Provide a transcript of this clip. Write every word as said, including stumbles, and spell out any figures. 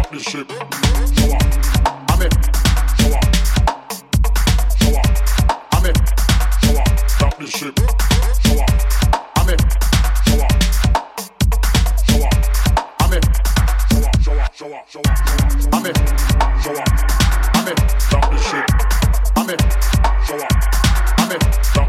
stop this shit. Show up, I'm in. Show up, show up, I'm in. Show up, stop this shit. Show up, I'm in. Show up, show up, I'm in. Show up, show up, show up, show up, show up, I'm in. Show up, I'm in. Stop this shit. I'm in. Show up, I'm in. Stop